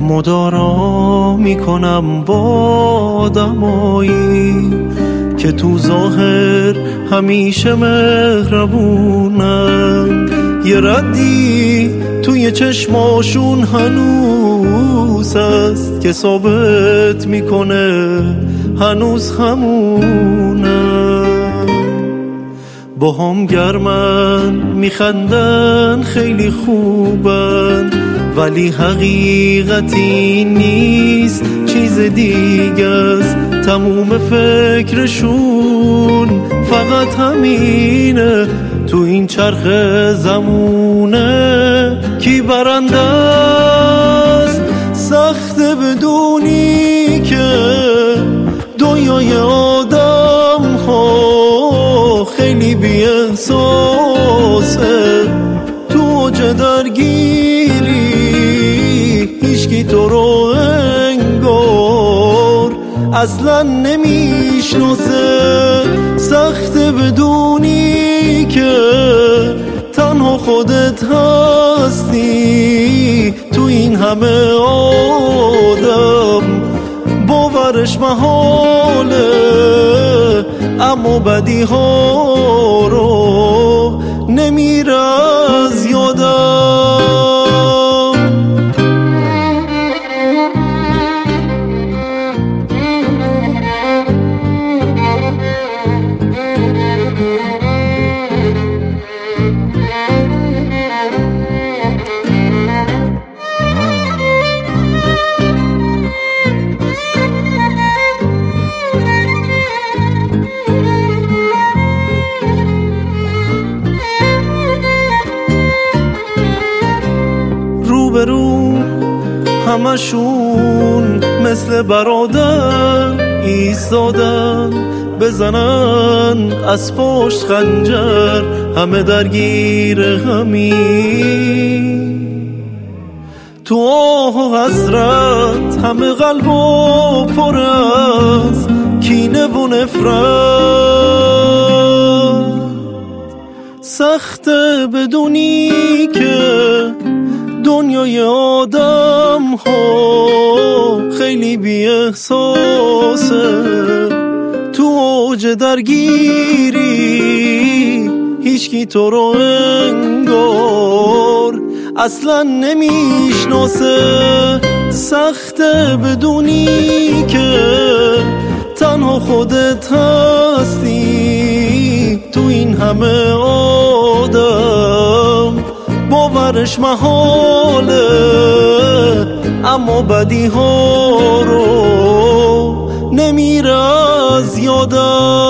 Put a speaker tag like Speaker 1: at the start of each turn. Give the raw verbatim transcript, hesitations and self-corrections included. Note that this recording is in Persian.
Speaker 1: مدارا میکنم با آدمایی که تو ظاهر همیشه مهربونن، یه ردی توی چشماشون هنوز هست که ثابت میکنه هنوز همونن. با هم گرمن میخندن خیلی خوبن، ولی حقیقتی نیست چیز دیگه است. تموم فکرشون فقط همینه، تو این چرخ زمونه کی برنده است. سخته بدونی که دنیای آدم ها خیلی بی احساسه، تو اوج درگیری هیچکی تو رو انگار اصلا نمیشناسه. سخته بدونی که تنها خودت هستی تو این همه آدم، باورش محاله اما بدی ها رو نمیره از یادم. روبرو همشون مثل برادر ایستادن، بزنن از پشت خنجر، همه درگیر همین. تو آه و حسرت همه قلب و پر از کینه و نفرت. سخته بدونی که دنیای آدم ها خیلی بی احساسه، تو اوج درگیری هیچکی تو رو انگار اصلا نمیشناسه. سخته بدونی که تنها خودت هستی تو این همه آدم، باورش محاله اما بدی ها رو نمیره از یادم.